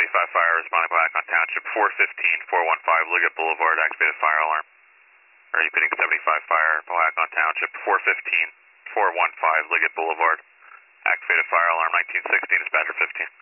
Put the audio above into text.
1975 fire responding Powhatan Township, 415, 415, Liggett Boulevard, activated fire alarm. Are you pitting 75 fire, Powhatan Township, 415, 415, Liggett Boulevard, activated fire alarm, 1916, dispatcher 15.